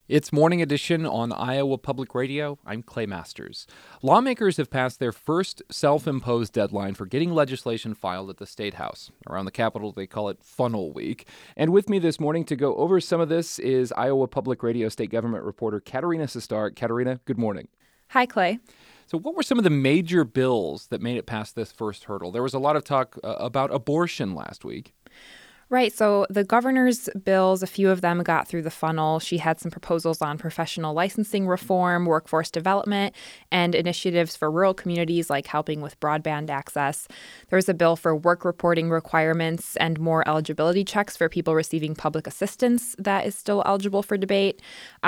It's Morning Edition on Iowa Public Radio. I'm Clay Masters. Lawmakers have passed their first self-imposed deadline for getting legislation filed at the State House. Around the Capitol, they call it Funnel Week. And with me this morning to go over some of this is Iowa Public Radio state government reporter Katarina Sestarek. Katarina, good morning. Hi, Clay. So what were some of the major bills that made it past this first hurdle? There was a lot of talk about abortion last week. Right. So the governor's bills, a few of them got through the funnel. She had some proposals on professional licensing reform, workforce development, and initiatives for rural communities like helping with broadband access. There was a bill for work reporting requirements and more eligibility checks for people receiving public assistance that is still eligible for debate.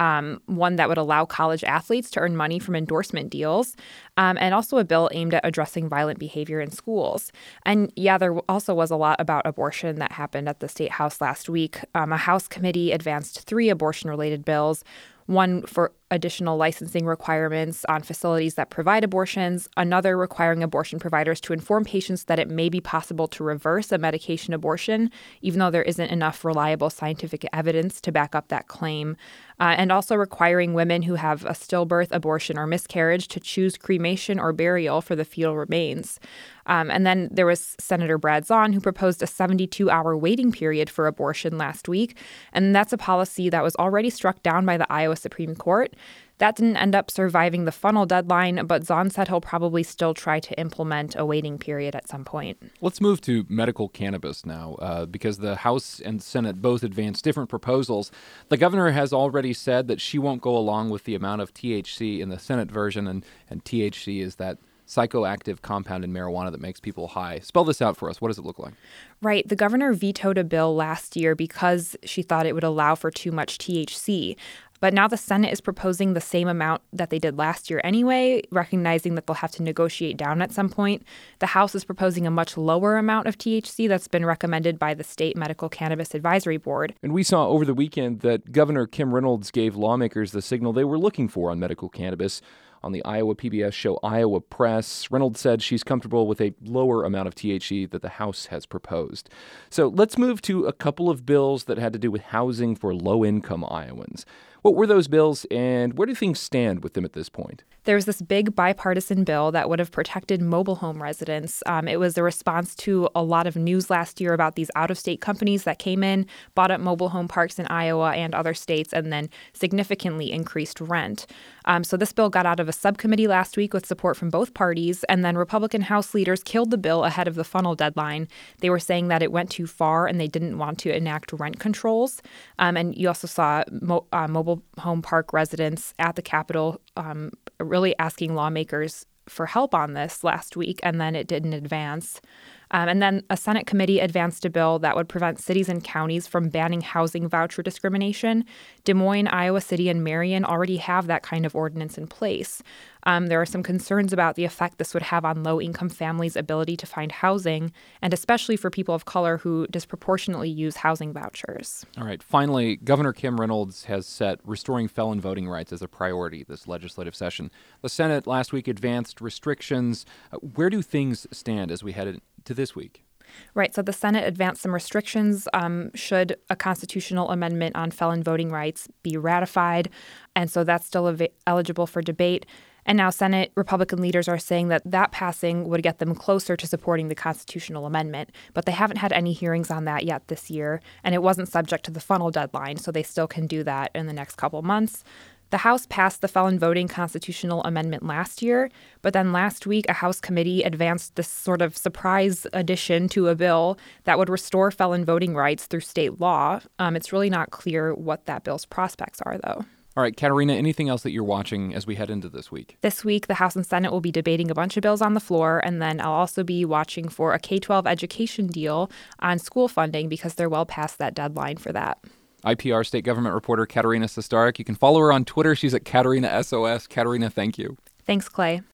One that would allow college athletes to earn money from endorsement deals. And also a bill aimed at addressing violent behavior in schools. And yeah, there also was a lot about abortion that happened at the State House last week. A House committee advanced 3 abortion-related bills, one for additional licensing requirements on facilities that provide abortions, another requiring abortion providers to inform patients that it may be possible to reverse a medication abortion, even though there isn't enough reliable scientific evidence to back up that claim, and also requiring women who have a stillbirth, abortion, or miscarriage to choose cremation or burial for the fetal remains. And then there was Senator Brad Zaun, who proposed a 72-hour waiting period for abortion last week, and that's a policy that was already struck down by the Iowa Supreme Court. That didn't end up surviving the funnel deadline, but Zaun said he'll probably still try to implement a waiting period at some point. Let's move to medical cannabis now, because the House and Senate both advanced different proposals. The governor has already said that she won't go along with the amount of THC in the Senate version, and THC is that psychoactive compound in marijuana that makes people high. Spell this out for us. What does it look like? Right. The governor vetoed a bill last year because she thought it would allow for too much THC. But now the Senate is proposing the same amount that they did last year anyway, recognizing that they'll have to negotiate down at some point. The House is proposing a much lower amount of THC that's been recommended by the State Medical Cannabis Advisory Board. And we saw over the weekend that Governor Kim Reynolds gave lawmakers the signal they were looking for on medical cannabis. On the Iowa PBS show Iowa Press, Reynolds said she's comfortable with a lower amount of THC that the House has proposed. So let's move to a couple of bills that had to do with housing for low-income Iowans. What were those bills, and where do things stand with them at this point? There was this big bipartisan bill that would have protected mobile home residents. It was a response to a lot of news last year about these out-of-state companies that came in, bought up mobile home parks in Iowa and other states, and then significantly increased rent. So this bill got out of a subcommittee last week with support from both parties, and then Republican House leaders killed the bill ahead of the funnel deadline. They were saying that it went too far and they didn't want to enact rent controls. And you also saw mobile home park residents at the Capitol really asking lawmakers for help on this last week, and then it didn't advance. And then a Senate committee advanced a bill that would prevent cities and counties from banning housing voucher discrimination. Des Moines, Iowa City, and Marion already have that kind of ordinance in place. There are some concerns about the effect this would have on low-income families' ability to find housing, and especially for people of color who disproportionately use housing vouchers. All right. Finally, Governor Kim Reynolds has set restoring felon voting rights as a priority this legislative session. The Senate last week advanced restrictions. Where do things stand as we head into this week? Right. So the Senate advanced some restrictions should a constitutional amendment on felon voting rights be ratified. And so that's still eligible for debate. And now Senate Republican leaders are saying that that passing would get them closer to supporting the constitutional amendment. But they haven't had any hearings on that yet this year. And it wasn't subject to the funnel deadline, so they still can do that in the next couple months. The House passed the felon voting constitutional amendment last year, but then last week a House committee advanced this sort of surprise addition to a bill that would restore felon voting rights through state law. It's really not clear what that bill's prospects are, though. All right, Katarina, anything else that you're watching as we head into this week? This week, the House and Senate will be debating a bunch of bills on the floor, and then I'll also be watching for a K-12 education deal on school funding because they're well past that deadline for that. IPR state government reporter Katarina Sestarek. You can follow her on Twitter. She's at KatarinaSOS. Katarina, thank you. Thanks, Clay.